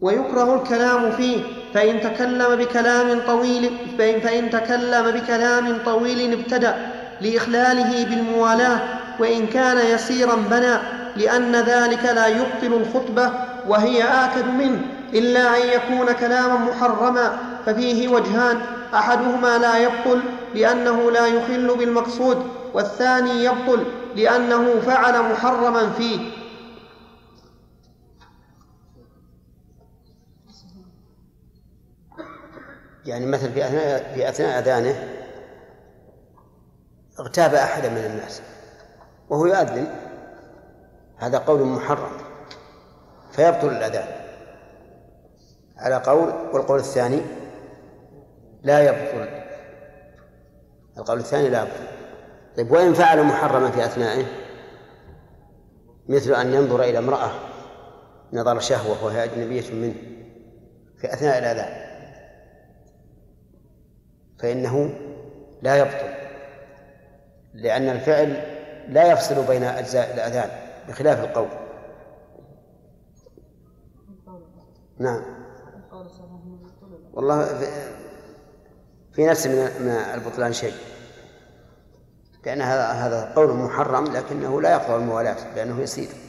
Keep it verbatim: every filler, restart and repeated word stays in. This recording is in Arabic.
ويكره الكلام فيه، فإن تكلم بكلام طويل فإن تكلم بكلام طويل ابتدأ لإخلاله بالموالاة، وإن كان يسيرا بنى، لأن ذلك لا يبطل الخطبة وهي آكد منه، إلا أن يكون كلاما محرما، ففيه وجهان: أحدهما لا يبطل لأنه لا يخل بالمقصود، والثاني يبطل لأنه فعل محرما فيه. يعني مثل في أثناء, في أثناء أذانه اغتاب أحدا من الناس وهو يؤذن، هذا قول محرم فيبطل الأذان على قول، والقول الثاني لا يبطل، القول الثاني لا يبطل. طيب وإن فعل محرما في أثنائه، مثل أن ينظر إلى امرأة نظر شهوة وهي أجنبية منه في أثناء الأذان، فإنه لا يبطل، لأن الفعل لا يفصل بين أجزاء الأذان بخلاف القول. نعم والله في نفس من البطلان شيء، لأن هذا هذا قول محرم لكنه لا يقطع الموالاة لأنه يسير.